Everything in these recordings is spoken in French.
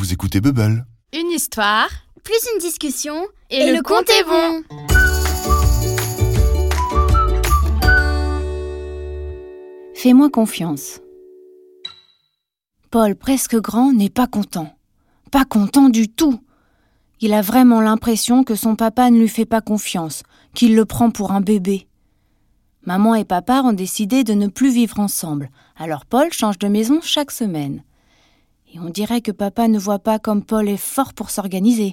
vous écoutez Bubble. Une histoire, plus une discussion, et le conte est bon. Fais-moi confiance. Paul, presque grand, n'est pas content. Pas content du tout. Il a vraiment l'impression que son papa ne lui fait pas confiance, qu'il le prend pour un bébé. Maman et papa ont décidé de ne plus vivre ensemble, alors Paul change de maison chaque semaine. Et on dirait que papa ne voit pas comme Paul est fort pour s'organiser.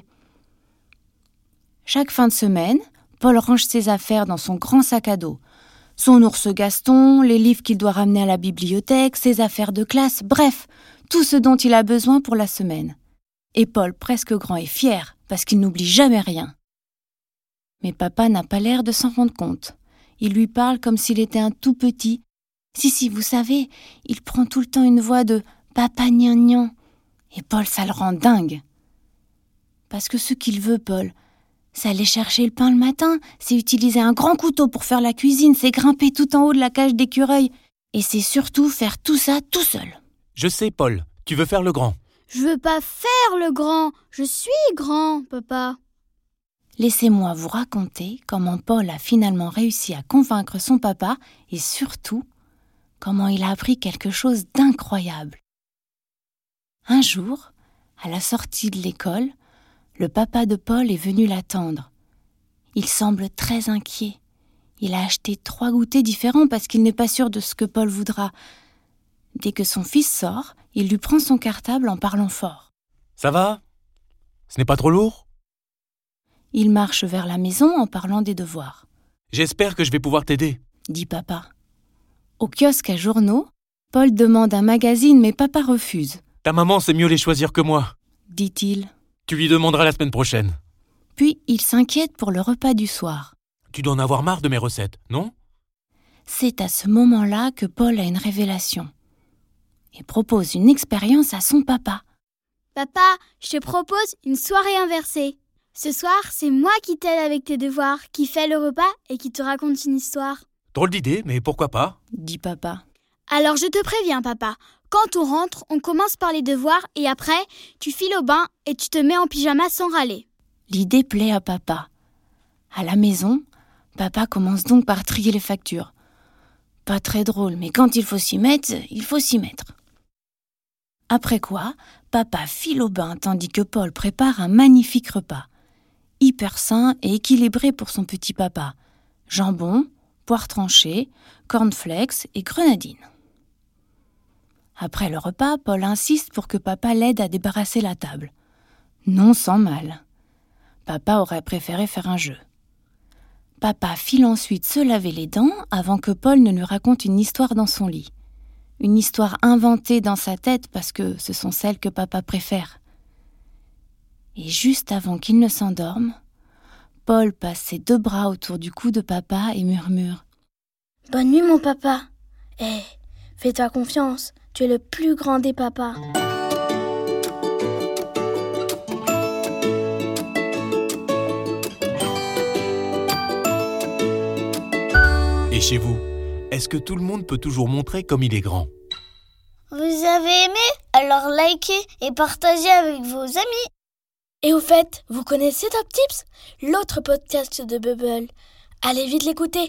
Chaque fin de semaine, Paul range ses affaires dans son grand sac à dos. Son ours Gaston, les livres qu'il doit ramener à la bibliothèque, ses affaires de classe, bref, tout ce dont il a besoin pour la semaine. Et Paul, presque grand, est fier, parce qu'il n'oublie jamais rien. Mais papa n'a pas l'air de s'en rendre compte. Il lui parle comme s'il était un tout petit. Si, vous savez, il prend tout le temps une voix de « papa gnangnan ». Et Paul, ça le rend dingue. Parce que ce qu'il veut, Paul, c'est aller chercher le pain le matin, c'est utiliser un grand couteau pour faire la cuisine, c'est grimper tout en haut de la cage d'écureuil. Et c'est surtout faire tout ça tout seul. Je sais, Paul, tu veux faire le grand. Je veux pas faire le grand, je suis grand, papa. Laissez-moi vous raconter comment Paul a finalement réussi à convaincre son papa et surtout, comment il a appris quelque chose d'incroyable. Un jour, à la sortie de l'école, le papa de Paul est venu l'attendre. Il semble très inquiet. Il a acheté 3 goûters différents parce qu'il n'est pas sûr de ce que Paul voudra. Dès que son fils sort, il lui prend son cartable en parlant fort. « Ça va ? Ce n'est pas trop lourd ?» Il marche vers la maison en parlant des devoirs. « J'espère que je vais pouvoir t'aider, » dit papa. Au kiosque à journaux, Paul demande un magazine mais papa refuse. « Ta maman sait mieux les choisir que moi, » dit-il. « Tu lui demanderas la semaine prochaine. » Puis il s'inquiète pour le repas du soir. « Tu dois en avoir marre de mes recettes, non ?» C'est à ce moment-là que Paul a une révélation. Il propose une expérience à son papa. « Papa, je te propose une soirée inversée. Ce soir, c'est moi qui t'aide avec tes devoirs, qui fais le repas et qui te raconte une histoire. » « Drôle d'idée, mais pourquoi pas ?» dit papa. « Alors je te préviens, papa. Quand on rentre, on commence par les devoirs et après, tu files au bain et tu te mets en pyjama sans râler. » L'idée plaît à papa. À la maison, papa commence donc par trier les factures. Pas très drôle, mais quand il faut s'y mettre, il faut s'y mettre. Après quoi, papa file au bain tandis que Paul prépare un magnifique repas. Hyper sain et équilibré pour son petit papa. Jambon, poires tranchées, cornflakes et grenadines. Après le repas, Paul insiste pour que papa l'aide à débarrasser la table. Non sans mal. Papa aurait préféré faire un jeu. Papa file ensuite se laver les dents avant que Paul ne lui raconte une histoire dans son lit. Une histoire inventée dans sa tête parce que ce sont celles que papa préfère. Et juste avant qu'il ne s'endorme, Paul passe ses 2 bras autour du cou de papa et murmure « Bonne nuit mon papa. Fais-toi confiance, tu es le plus grand des papas. » Et chez vous, est-ce que tout le monde peut toujours montrer comme il est grand ? Vous avez aimé ? Alors likez et partagez avec vos amis. Et au fait, vous connaissez Top Tips ? L'autre podcast de Bubble. Allez vite l'écouter,